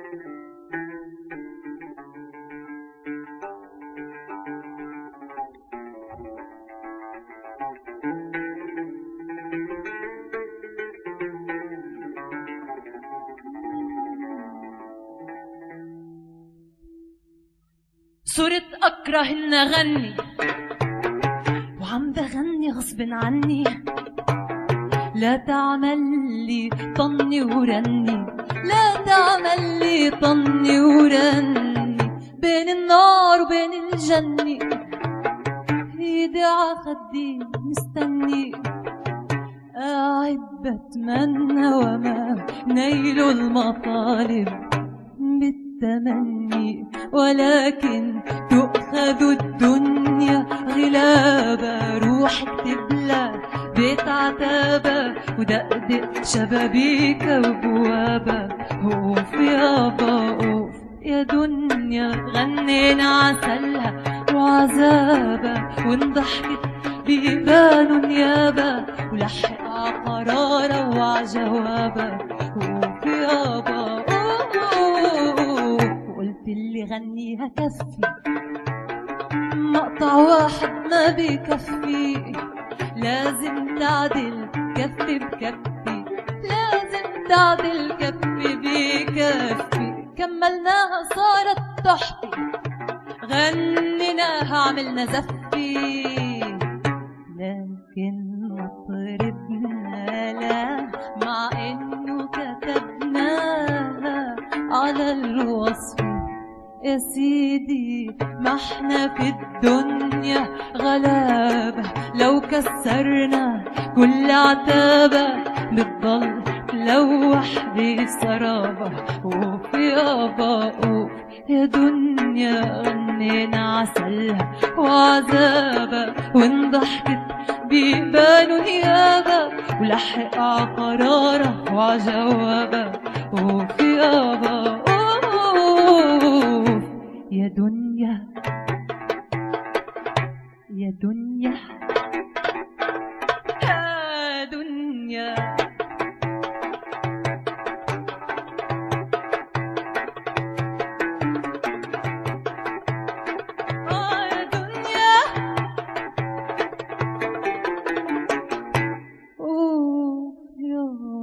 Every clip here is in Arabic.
صرت أكره إن أغني وعم بغني غصب عني. لا تعمل لي طني ورني، لا تعمل لي طني ورني، بين النار وبين الجنة ايدي عخدي مستني. قاعد بتمنى وما نيل المطالب بالتمني، ولكن تؤخذ الدنيا غلابة. روح اكتب لها بيت عتابة ودقدق شبابيك وبوابة. اوف يابا اوف يا دنيا، غنينا عسلها وعذابة وانضحكت بيبانوا نيابة، ولحق عقرارة وعجوابة. اوف يابا وقلت اللي غنيها كفي، مقطع واحد ما بيكفي، لازم تعدل كفي بكفي، لازم تعدل كفي بكفي. كملناها صارت تحفي، غنيناها عملنا زفي، لكن مطربنا لا، مع انه كتبناها على الوصف. يا سيدي ما احنا في الدنيا غلابة، لو كسرنا كل عتابة بتضل تلوح بسرابة. اوف يابا اوف يا دنيا، غنينا عسلها وعذابة وانضحكت بيبانوا نيابة، ولحق عقرارة وعجوابة. اوف يابا يا دنيا يا دنيا يا دنيا. يا دنيا يا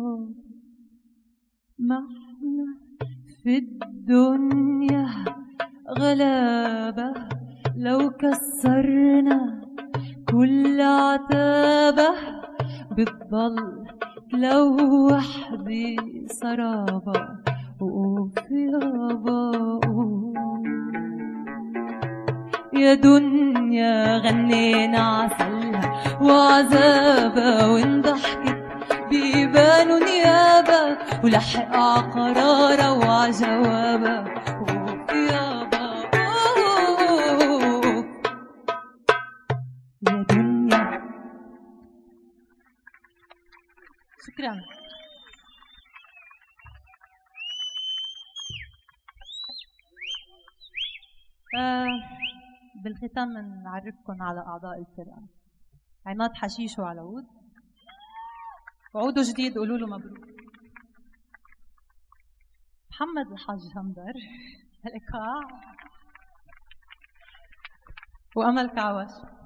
ما احنا في الدنيا غلابة، لو كسرنا كل عتابة بتضل تلوح بسرابة. اوف يابا يا دنيا، غنينا عسلها وعذابة وانضحكت بيبانوا نيابة، ولحق عقرارة وعجوابة. اوف يابا يا دنيا. شكرا. بالختام نعرفكم على أعضاء الفرقة. عماد حشيش وعلى عود، وعوده جديد قولوا له مبروك. محمد الحاج همدر الإيقاع، وأمل كعوش.